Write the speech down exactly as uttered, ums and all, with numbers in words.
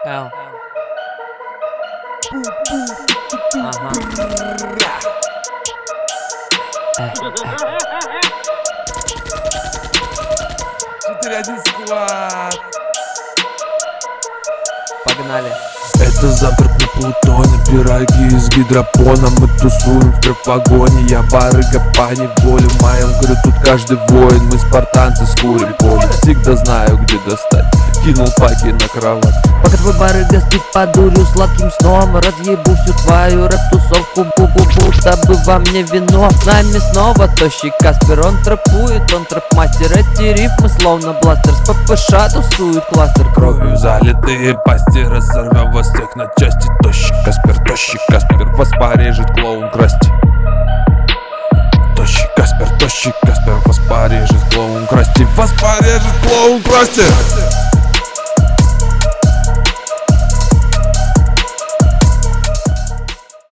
Эл. Ага. Э, э. четыре один склад. Погнали. Это завтрак на Плутоне, пироги из гидропона. Мы тусуем в трёхвагоне, я барыга по неволе. В моем крю тут каждый воин, мы спартанцы с курим поле. Всегда знаю, где достать, кинул паки на кровать. Пока твой барыга спит под дурью сладким сном, разъебу всю твою рэп-тусовку, бу-бу-бу, чтобы во мне вино. С нами снова тощий Каспер, он трэпует, он трэп-мастер. Эти рифмы словно бластер, с ППШ тусует кластер. Кровью залитые пасти, разорвем вас всех на части. Тощий Каспер, тощий Каспер, вас порежет клоун Красти. Тощий Каспер, тощий Каспер, вас порежет клоун Красти. Вас порежет клоун Красти.